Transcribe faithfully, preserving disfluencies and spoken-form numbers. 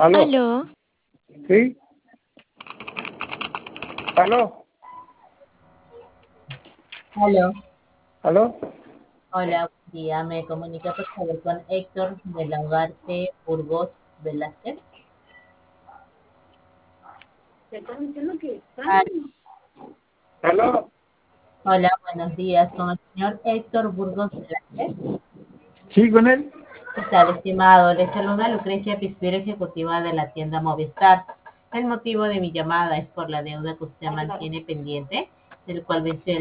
¿Aló? Aló, ¿Sí? ¿Aló? Aló, ¿Aló? hola, buen día. Me comunica por favor con Héctor de la Ugarte Burgos Velázquez. Ah, ¿Aló? hola, buenos días. Con el señor Héctor Burgos Velázquez. ¿Sí con él? ¿Qué tal, estimado? Le saluda Lucrecia Pispira, ejecutiva de la tienda Movistar. El motivo de mi llamada es por la deuda que usted mantiene pendiente, del cual venció el